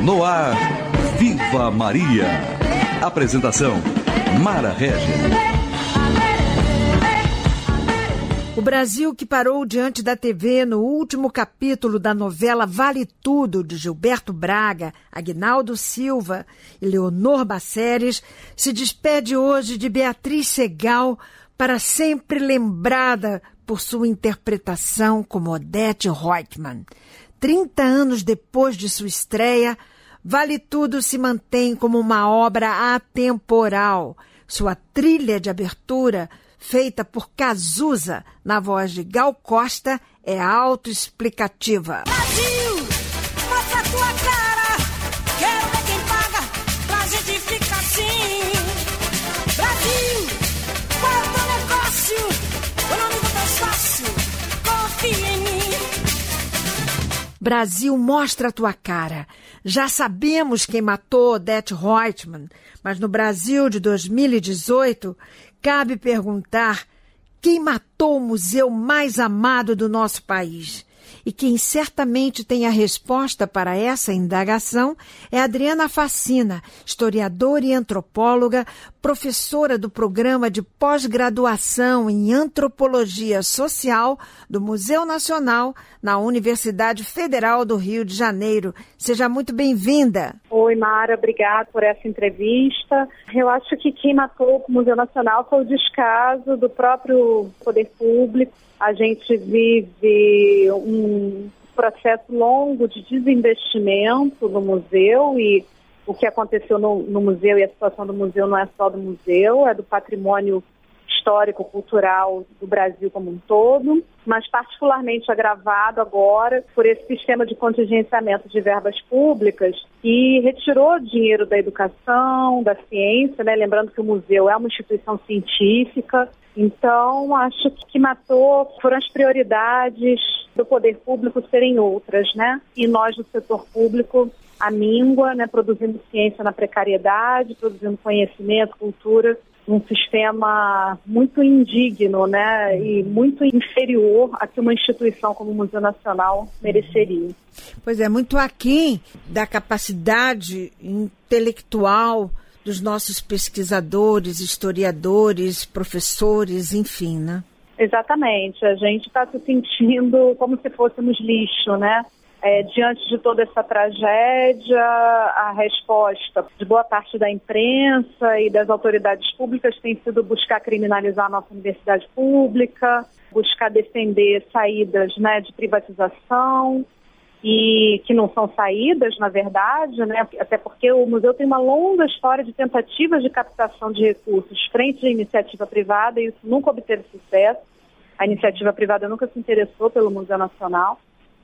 No ar, Viva Maria. Apresentação, Mara Regis. O Brasil que parou diante da TV no último capítulo da novela Vale Tudo, de Gilberto Braga, Aguinaldo Silva e Leonor Basseres, se despede hoje de Beatriz Segal, para sempre lembrada por sua interpretação como Odete Roitman. 30 anos depois de sua estreia, Vale Tudo se mantém como uma obra atemporal. Sua trilha de abertura, feita por Cazuza, na voz de Gal Costa, é autoexplicativa. Brasil, mostra a tua cara, quero ver quem paga pra gente ficar assim. Brasil, qual é o teu negócio? O nome do teu sócio, confia em mim. Brasil, mostra a tua cara. Já sabemos quem matou Odete Roitman, mas no Brasil de 2018, cabe perguntar quem matou o museu mais amado do nosso país. E quem certamente tem a resposta para essa indagação é Adriana Facina, historiadora e antropóloga, professora do programa de pós-graduação em Antropologia Social do Museu Nacional na Universidade Federal do Rio de Janeiro. Seja muito bem-vinda. Oi, Mara, obrigada por essa entrevista. Eu acho que quem matou o Museu Nacional foi o descaso do próprio poder público. A gente vive um processo longo de desinvestimento no museu, e o que aconteceu no museu e a situação do museu não é só do museu, é do patrimônio histórico-cultural do Brasil como um todo, mas particularmente agravado agora por esse sistema de contingenciamento de verbas públicas que retirou dinheiro da educação, da ciência, né? Lembrando que o museu é uma instituição científica. Então, acho que matou foram as prioridades do poder público serem outras, né? E nós, do setor público, a míngua, né? Produzindo ciência na precariedade, produzindo conhecimento, cultura, um sistema muito indigno, né? E muito inferior a que uma instituição como o Museu Nacional mereceria. Pois é, muito aquém da capacidade intelectual dos nossos pesquisadores, historiadores, professores, enfim, né? Exatamente. A gente está se sentindo como se fôssemos lixo, né? Diante de toda essa tragédia, a resposta de boa parte da imprensa e das autoridades públicas tem sido buscar criminalizar a nossa universidade pública, buscar defender saídas, né, de privatização, e que não são saídas, na verdade, né? Até porque o museu tem uma longa história de tentativas de captação de recursos frente à iniciativa privada, e isso nunca obteve sucesso. A iniciativa privada nunca se interessou pelo Museu Nacional.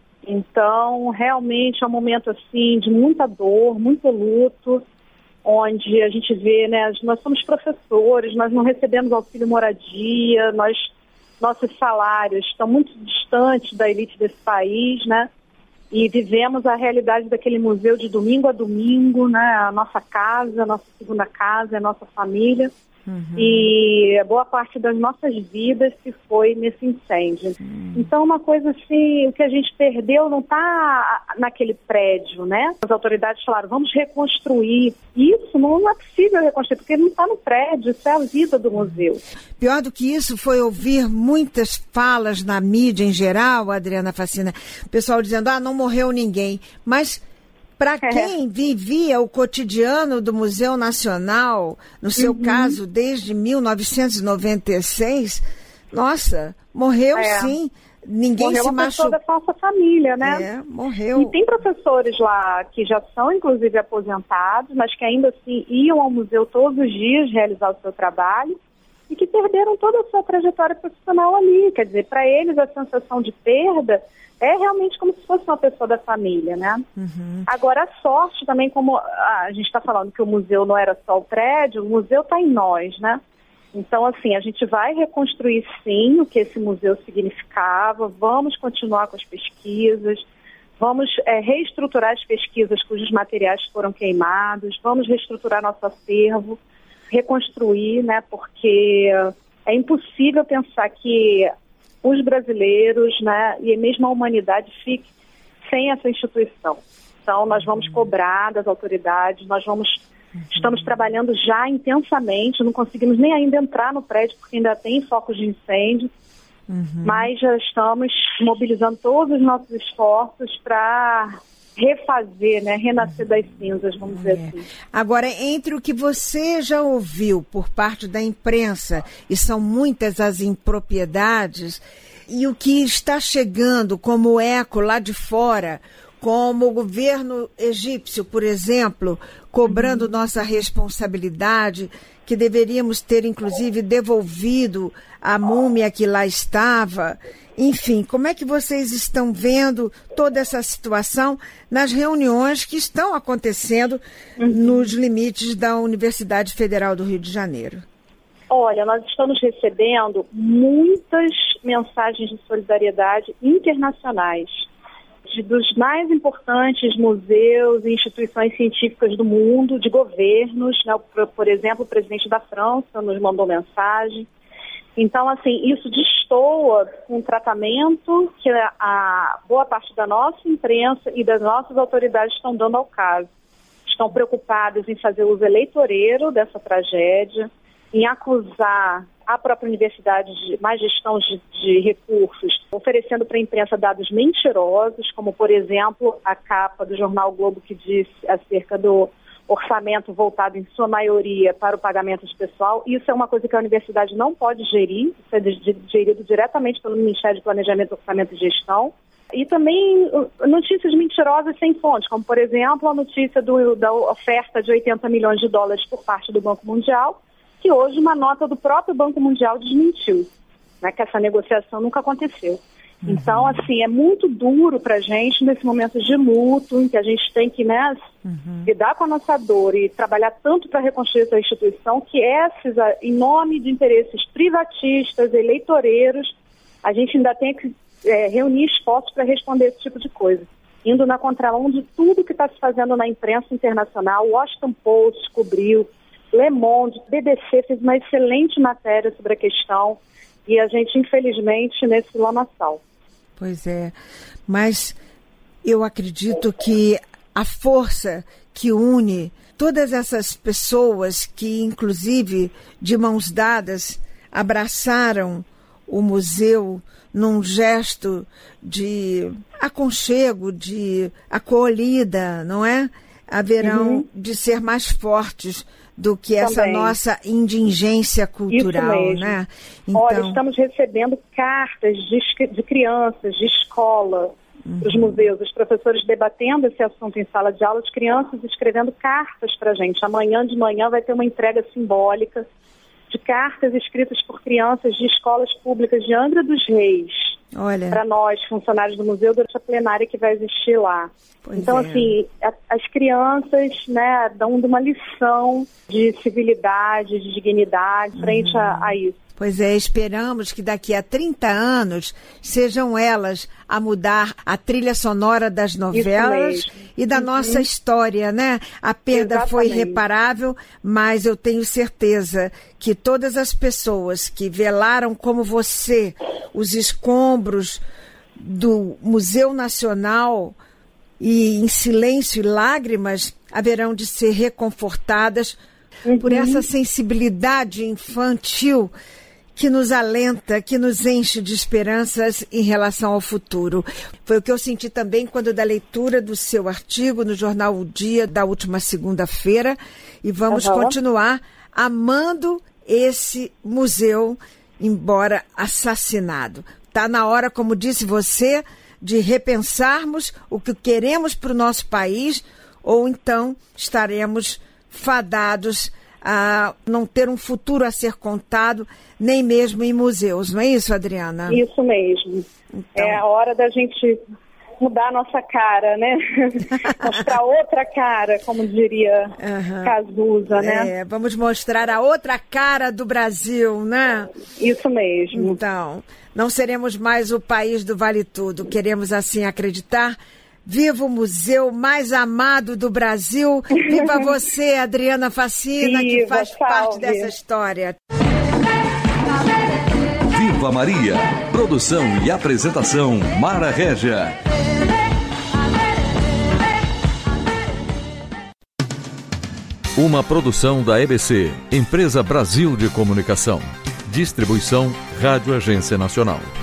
Então, realmente é um momento assim de muita dor, muito luto, onde a gente vê, né, nós somos professores, nós não recebemos auxílio moradia, nossos salários estão muito distantes da elite desse país, né? E vivemos a realidade daquele museu de domingo a domingo, né? A nossa casa, a nossa segunda casa, a nossa família. Uhum. E boa parte das nossas vidas se foi nesse incêndio. Então, uma coisa assim, o que a gente perdeu não está naquele prédio, né? As autoridades falaram, vamos reconstruir. Isso não é possível reconstruir, porque não está no prédio, isso é a vida do museu. Pior do que isso foi ouvir muitas falas na mídia em geral, Adriana Facina, o pessoal dizendo, não morreu ninguém, mas para quem vivia o cotidiano do Museu Nacional, no seu caso, desde 1996, nossa, morreu sim. Ninguém morreu se machucou. Morreu uma pessoa da nossa família, né? Morreu. E tem professores lá que já são, inclusive, aposentados, mas que ainda assim iam ao museu todos os dias realizar o seu trabalho e que perderam toda a sua trajetória profissional ali. Quer dizer, para eles a sensação de perda é realmente como se fosse uma pessoa da família, né? Uhum. Agora, a sorte também, como a gente está falando que o museu não era só o prédio, o museu está em nós, né? Então, assim, a gente vai reconstruir, sim, o que esse museu significava, vamos continuar com as pesquisas, vamos reestruturar as pesquisas cujos materiais foram queimados, vamos reestruturar nosso acervo, reconstruir, né? Porque é impossível pensar que os brasileiros, né, e mesmo a humanidade fique sem essa instituição. Então, nós vamos cobrar das autoridades, estamos trabalhando já intensamente, não conseguimos nem ainda entrar no prédio, porque ainda tem focos de incêndio, mas já estamos mobilizando todos os nossos esforços para refazer, né, renascer das cinzas, vamos dizer assim. Agora, entre o que você já ouviu por parte da imprensa, e são muitas as impropriedades, e o que está chegando como eco lá de fora, como o governo egípcio, por exemplo, cobrando nossa responsabilidade, que deveríamos ter, inclusive, devolvido a múmia que lá estava. Enfim, como é que vocês estão vendo toda essa situação nas reuniões que estão acontecendo nos limites da Universidade Federal do Rio de Janeiro? Olha, nós estamos recebendo muitas mensagens de solidariedade internacionais, dos mais importantes museus e instituições científicas do mundo, de governos, né? Por exemplo, o presidente da França nos mandou mensagem. Então, assim, isso destoa com um tratamento que a boa parte da nossa imprensa e das nossas autoridades estão dando ao caso. Estão preocupados em fazer uso eleitoreiro dessa tragédia, em acusar a própria universidade de má gestão de recursos, oferecendo para a imprensa dados mentirosos, como, por exemplo, a capa do jornal o Globo, que disse acerca do orçamento voltado, em sua maioria, para o pagamento de pessoal. Isso é uma coisa que a universidade não pode gerir, isso é gerido diretamente pelo Ministério de Planejamento, Orçamento e Gestão. E também notícias mentirosas sem fonte, como, por exemplo, a notícia da oferta de 80 milhões de dólares por parte do Banco Mundial, que hoje uma nota do próprio Banco Mundial desmentiu, né, que essa negociação nunca aconteceu. Então, assim, é muito duro para a gente nesse momento de luto, em que a gente tem que, né, lidar com a nossa dor e trabalhar tanto para reconstruir essa instituição, que esses, em nome de interesses privatistas, eleitoreiros, a gente ainda tem que reunir esforços para responder esse tipo de coisa. Indo na contramão de tudo que está se fazendo na imprensa internacional. O Washington Post cobriu, Le Monde, BBC fez uma excelente matéria sobre a questão e a gente, infelizmente, nesse lamaçal. Pois é, mas eu acredito que a força que une todas essas pessoas que, inclusive, de mãos dadas, abraçaram o museu num gesto de aconchego, de acolhida, não é? Haverão de ser mais fortes do que essa nossa indigência cultural, né? Então... Olha, estamos recebendo cartas de crianças, de escola, dos museus, os professores debatendo esse assunto em sala de aula, as crianças escrevendo cartas para a gente. Amanhã de manhã vai ter uma entrega simbólica de cartas escritas por crianças de escolas públicas de Angra dos Reis, para nós, funcionários do museu, durante a plenária que vai existir lá. Então, assim, as crianças, né, dão uma lição de civilidade, de dignidade frente a isso. Pois é, esperamos que daqui a 30 anos sejam elas a mudar a trilha sonora das novelas e da nossa história, né? A perda foi irreparável, mas eu tenho certeza que todas as pessoas que velaram como você os escombros do Museu Nacional e em silêncio e lágrimas haverão de ser reconfortadas por essa sensibilidade infantil que nos alenta, que nos enche de esperanças em relação ao futuro. Foi o que eu senti também quando da leitura do seu artigo no jornal O Dia da última segunda-feira, e vamos continuar amando esse museu, embora assassinado. Está na hora, como disse você, de repensarmos o que queremos para o nosso país, ou então estaremos fadados a não ter um futuro a ser contado, nem mesmo em museus. Não é isso, Adriana? Isso mesmo. Então... É a hora da gente mudar a nossa cara, né? Mostrar outra cara, como diria Cazuza, né? Vamos mostrar a outra cara do Brasil, né? Isso mesmo. Então, não seremos mais o país do Vale Tudo. Queremos assim acreditar. Viva o museu mais amado do Brasil. Viva você, Adriana Facina, que faz parte dessa história. Viva Maria. Produção e apresentação, Mara Régia. Uma produção da EBC, Empresa Brasil de Comunicação. Distribuição Rádio Agência Nacional.